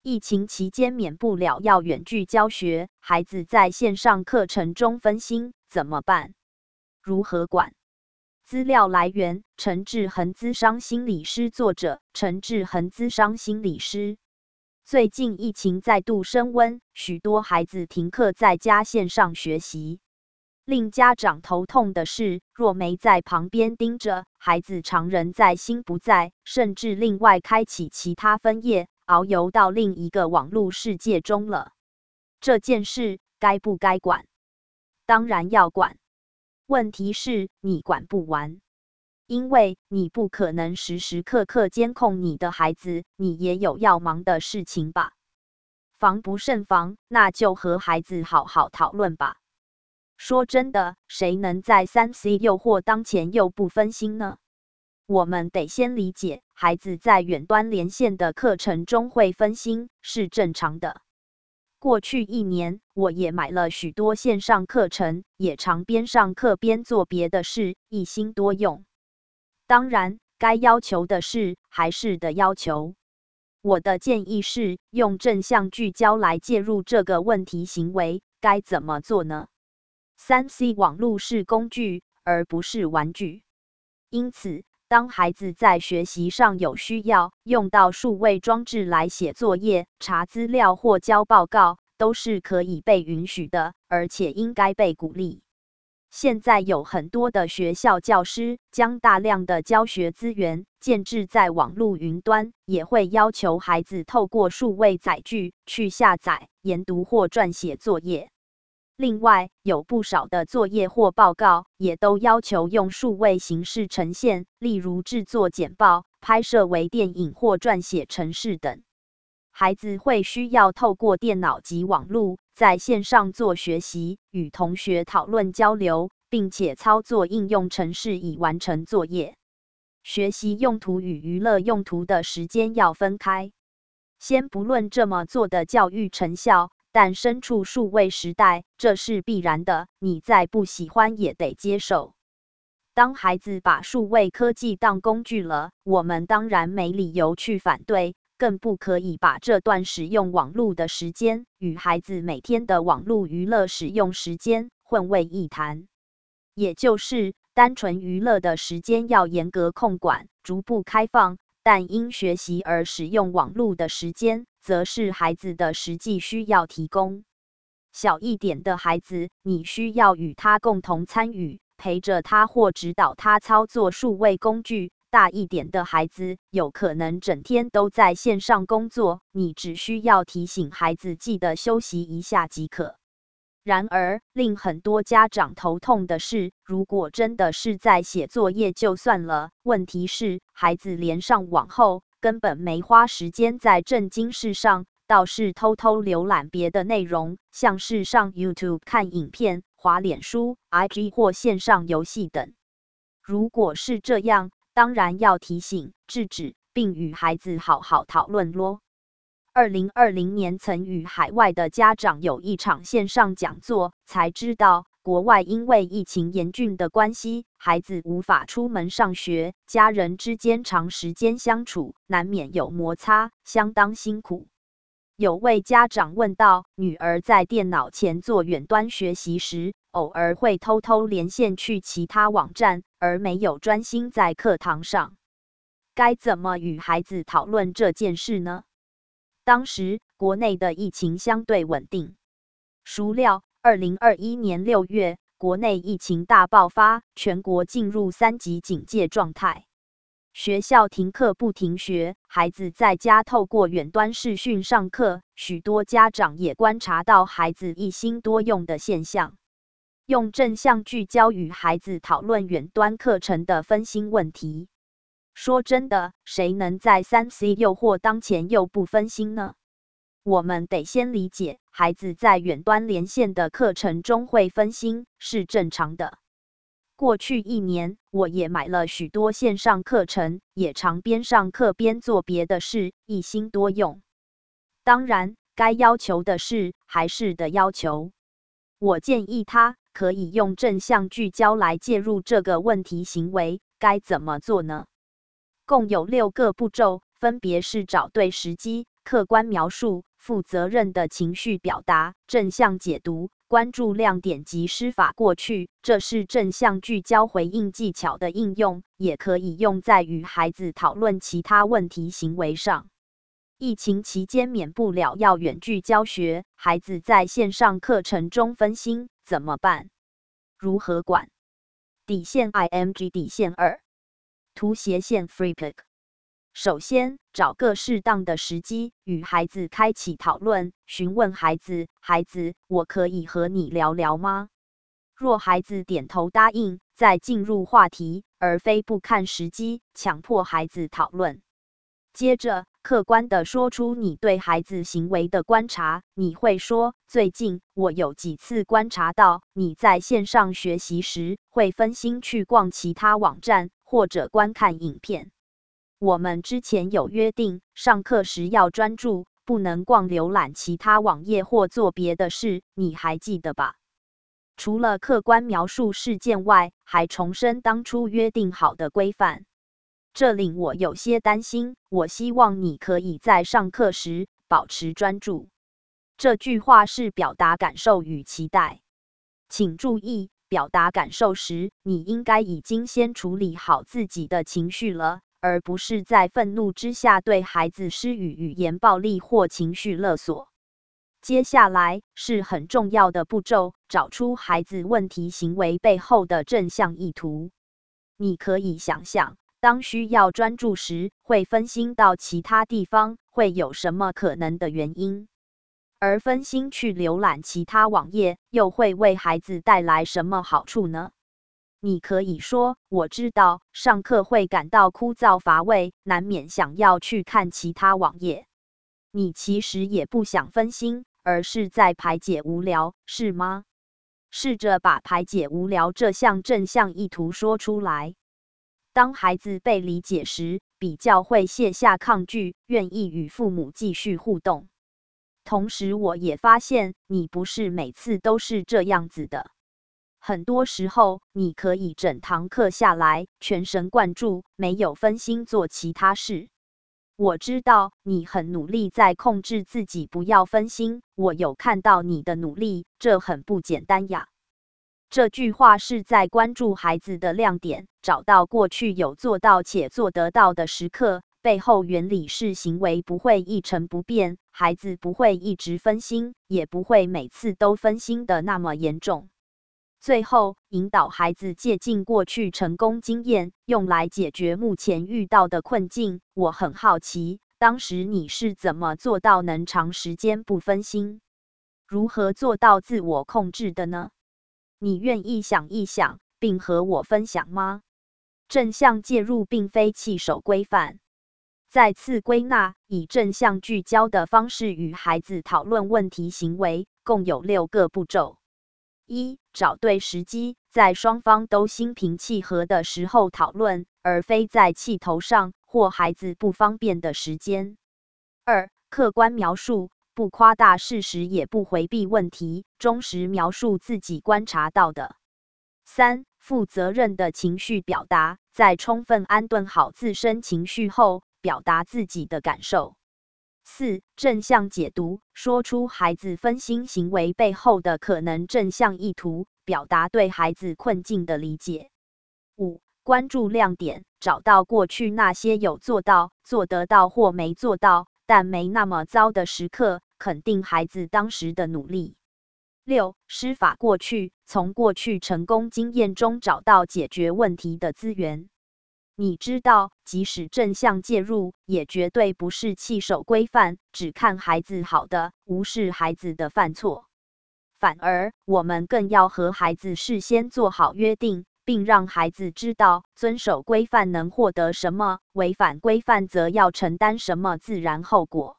疫情期间免不了要远距教学，孩子在线上课程中分心，怎么办？如何管？资料来源：陈志恒咨商心理师，作者：陈志恒咨商心理师。最近疫情再度升温，许多孩子停课在家线上学习。令家长头痛的是，若没在旁边盯着，孩子常人在心不在，甚至另外开启其他分页，遨游到另一个网络世界中了。这件事该不该管？当然要管。问题是你管不完，因为你不可能时时刻刻监控你的孩子，你也有要忙的事情吧。防不胜防，那就和孩子好好讨论吧。说真的，谁能在3C 诱惑当前又不分心呢？我们得先理解，孩子在远端连线的课程中会分心，是正常的。过去1年，我也买了许多线上课程，也常边上课边做别的事，一心多用。当然，该要求的事还是得要求。我的建议是，用正向聚焦来介入这个问题行为，该怎么做呢？3C 网络是工具，而不是玩具。因此，当孩子在学习上有需要，用到数位装置来写作业、查资料或交报告，都是可以被允许的，而且应该被鼓励。现在有很多的学校教师将大量的教学资源建置在网络云端，也会要求孩子透过数位载具去下载、研读或撰写作业。另外，有不少的作业或报告也都要求用数位形式呈现，例如制作简报、拍摄微电影或撰写程式等。孩子会需要透过电脑及网络，在线上做学习，与同学讨论交流，并且操作应用程式以完成作业。学习用途与娱乐用途的时间要分开。先不论这么做的教育成效，但身处数位时代，这是必然的，你再不喜欢也得接受。当孩子把数位科技当工具了，我们当然没理由去反对，更不可以把这段使用网络的时间与孩子每天的网络娱乐使用时间混为一谈。也就是单纯娱乐的时间要严格控管，逐步开放，但因学习而使用网络的时间，则是孩子的实际需要提供。小一点的孩子，你需要与他共同参与，陪着他或指导他操作数位工具。大一点的孩子，有可能整天都在线上工作，你只需要提醒孩子记得休息一下即可。然而，令很多家长头痛的是，如果真的是在写作业就算了，问题是孩子连上网后，根本没花时间在正经事上，倒是偷偷浏览别的内容，像是上 YouTube 看影片、滑脸书、IG 或线上游戏等。如果是这样，当然要提醒、制止，并与孩子好好讨论咯。2020年曾与海外的家长有一场线上讲座，才知道国外因为疫情严峻的关系，孩子无法出门上学，家人之间长时间相处，难免有摩擦，相当辛苦。有位家长问到，女儿在电脑前做远端学习时，偶尔会偷偷连线去其他网站，而没有专心在课堂上。该怎么与孩子讨论这件事呢？当时国内的疫情相对稳定。孰料2021年6月，国内疫情大爆发，全国进入3级警戒状态。学校停课不停学，孩子在家透过远端视讯上课，许多家长也观察到孩子一心多用的现象。用正向聚焦与孩子讨论远端课程的分心问题。说真的，谁能在3C 诱惑当前又不分心呢？我们得先理解，孩子在远端连线的课程中会分心，是正常的。过去1年，我也买了许多线上课程，也常边上课边做别的事，一心多用。当然，该要求的事还是得要求。我建议他可以用正向聚焦来介入这个问题行为，该怎么做呢？共有6个步骤，分别是找对时机、 客观描述、负责任的情绪表达、正向解读、关注亮点及施法过去，这是正向聚焦回应技巧的应用，也可以用在与孩子讨论其他问题行为上。疫情期间免不了要远距教学，孩子在线上课程中分心，怎么办？如何管？底线 IMG 底线2，图斜线 FreePick。首先，找个适当的时机，与孩子开启讨论，询问孩子：“孩子，我可以和你聊聊吗？”若孩子点头答应，再进入话题，而非不看时机，强迫孩子讨论。接着，客观地说出你对孩子行为的观察。你会说：“最近，我有几次观察到，你在线上学习时，会分心去逛其他网站，或者观看影片。我们之前有约定，上课时要专注，不能逛浏览其他网页或做别的事，你还记得吧？”除了客观描述事件外，还重申当初约定好的规范。这令我有些担心，我希望你可以在上课时保持专注。这句话是表达感受与期待。请注意，表达感受时，你应该已经先处理好自己的情绪了，而不是在愤怒之下对孩子施予语言暴力或情绪勒索。接下来是很重要的步骤，找出孩子问题行为背后的正向意图。你可以想象，当需要专注时，会分心到其他地方，会有什么可能的原因？而分心去浏览其他网页，又会为孩子带来什么好处呢？你可以说：“我知道上课会感到枯燥乏味，难免想要去看其他网页。你其实也不想分心，而是在排解无聊，是吗？”试着把排解无聊这项正向意图说出来。当孩子被理解时，比较会卸下抗拒，愿意与父母继续互动。同时，我也发现你不是每次都是这样子的。很多时候，你可以整堂课下来全神贯注，没有分心做其他事。我知道你很努力在控制自己不要分心，我有看到你的努力，这很不简单呀。这句话是在关注孩子的亮点，找到过去有做到且做得到的时刻，背后原理是行为不会一成不变，孩子不会一直分心，也不会每次都分心的那么严重。最后，引导孩子借鉴过去成功经验，用来解决目前遇到的困境。我很好奇，当时你是怎么做到能长时间不分心？如何做到自我控制的呢？你愿意想一想，并和我分享吗？正向介入并非弃守规范。再次归纳，以正向聚焦的方式与孩子讨论问题行为，共有6个步骤。1. 找对时机，在双方都心平气和的时候讨论，而非在气头上或孩子不方便的时间。2. 客观描述，不夸大事实也不回避问题，忠实描述自己观察到的。3. 负责任的情绪表达，在充分安顿好自身情绪后，表达自己的感受。4. 正向解读，说出孩子分心行为背后的可能正向意图，表达对孩子困境的理解。5. 关注亮点，找到过去那些有做到、做得到或没做到，但没那么糟的时刻，肯定孩子当时的努力。6. 施法过去，从过去成功经验中找到解决问题的资源。你知道，即使正向介入，也绝对不是弃守规范，只看孩子好的，无视孩子的犯错。反而，我们更要和孩子事先做好约定，并让孩子知道，遵守规范能获得什么，违反规范则要承担什么自然后果。